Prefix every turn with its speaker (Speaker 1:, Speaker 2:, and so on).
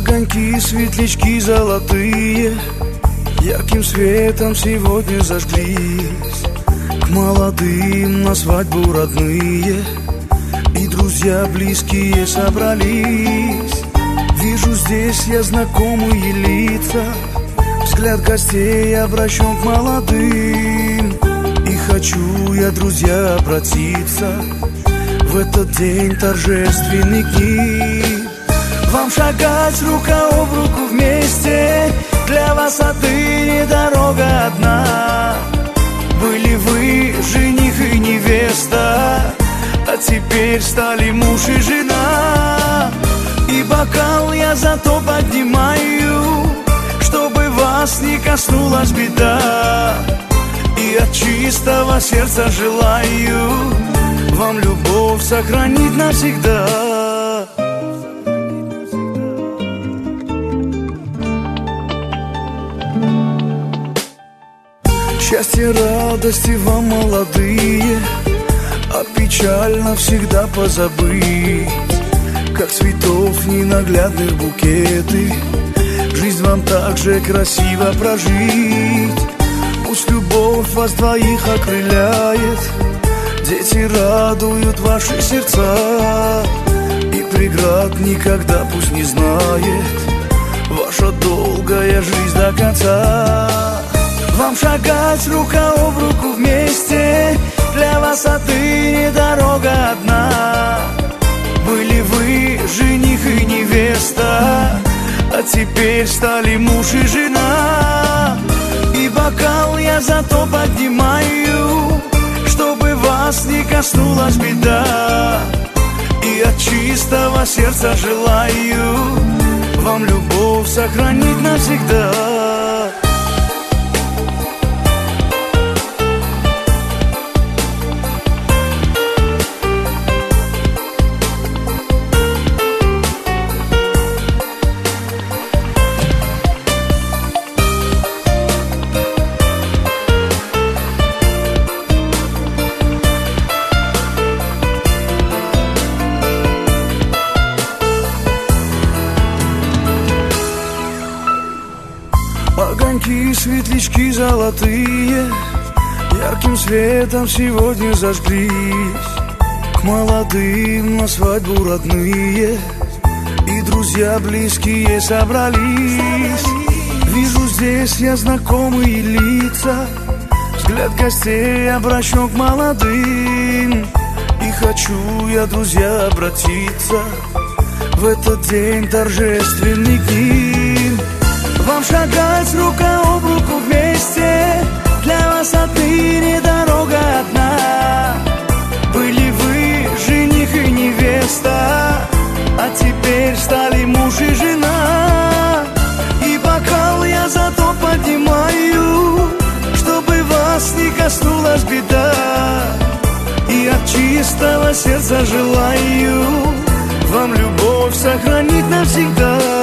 Speaker 1: Огоньки, светлячки золотые ярким светом сегодня зажглись. К молодым на свадьбу родные и друзья близкие собрались. Вижу здесь я знакомые лица, взгляд гостей обращен к молодым. И хочу я, друзья, обратиться в этот день торжественный к ним. Вам шагать рука об руку вместе, для вас отныне дорога одна. Были вы жених и невеста, а теперь стали муж и жена. И бокал я зато поднимаю, чтобы вас не коснулась беда. И от чистого сердца желаю вам любовь сохранить навсегда. Счастье, радости вам, молодые, а печаль навсегда позабыть. Как цветов ненаглядных букеты, жизнь вам так же красиво прожить. Пусть любовь вас двоих окрыляет, дети радуют ваши сердца. И преград никогда пусть не знает ваша долгая жизнь до конца. Вам шагать рука об руку вместе, для вас отныне дорога одна. Были вы жених и невеста, а теперь стали муж и жена. И бокал я зато поднимаю, чтобы вас не коснулась беда. И от чистого сердца желаю вам любовь сохранить навсегда. Огоньки, светлячки золотые ярким светом сегодня зажглись. К молодым на свадьбу родные и друзья близкие собрались. Вижу здесь я знакомые лица, взгляд гостей обращен к молодым. И хочу я, друзья, обратиться в этот день торжественный к ним. Вам шагать рука об руку вместе, для вас отныне дорога одна. Были вы жених и невеста, а теперь стали муж и жена. И бокал я зато поднимаю, чтобы вас не коснулась беда. И от чистого сердца желаю вам любовь сохранить навсегда.